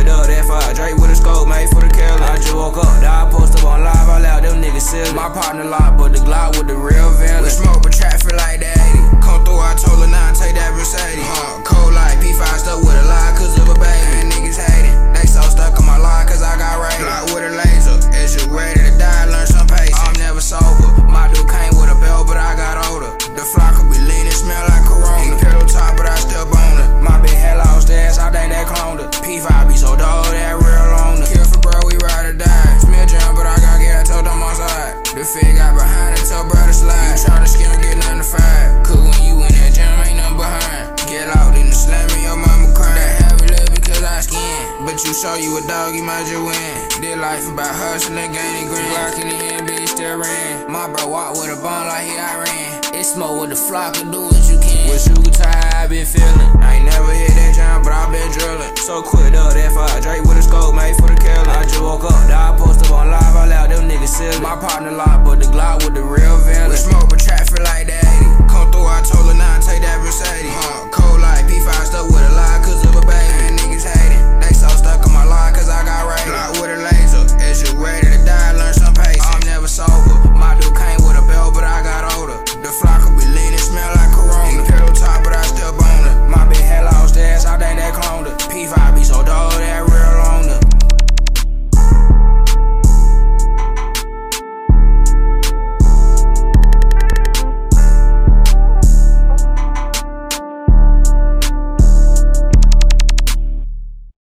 quit up that far. Drake with a scope made for the killer. I just woke up, now I post up on live, I loud them niggas silly. My partner locked, but the Glock with the real villain. We smoke but traffic like that 80. Come through, I told her now take that Mercedes. Cold like P5 stuck with a lie cause of a baby. And niggas hating, they so stuck on my line cause I got raided. Block with a laser, as you ready to die, learn some patience. I'm never sober, my dude came with a belt but I got older. The flock could be lean and smell like Corona. He pillow top but I still bone her. My big head lost ass, I think that cloned her. P5 be so dog, that real on her. Kill for bro, we ride or die. Smell jam but I got get, I told them on side. The fit got behind it, tell brother slide. You tryna skim, get nothing to fight. Cook when you in that jam, ain't nothing behind. Get out in the slam and your mama crying. That heavy love because I skin. But you show you a dog, you might just win. This life about hustling, gaining green. Glock in the hand, bitch still ran. My bro walk with a bond like he Iran. It smoke with the flock and do what you can. With sugar tie, I been feeling. I ain't never hit that jam, but I been drilling. So quit up